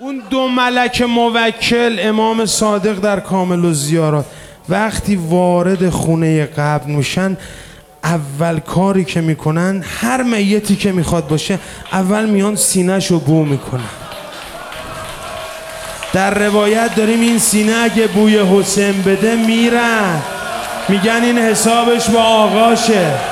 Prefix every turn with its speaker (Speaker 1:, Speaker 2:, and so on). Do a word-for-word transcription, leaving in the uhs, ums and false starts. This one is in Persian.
Speaker 1: اون دو ملک موکل امام صادق در کامل الزیارات وقتی وارد خونه قبر میشن، اول کاری که میکنن هر میتی که میخواد باشه اول میان سینه‌شو بو میکنن. در روایت داریم این سینه اگه بوی حسین بده میرن، میگن این حسابش با آقاشه.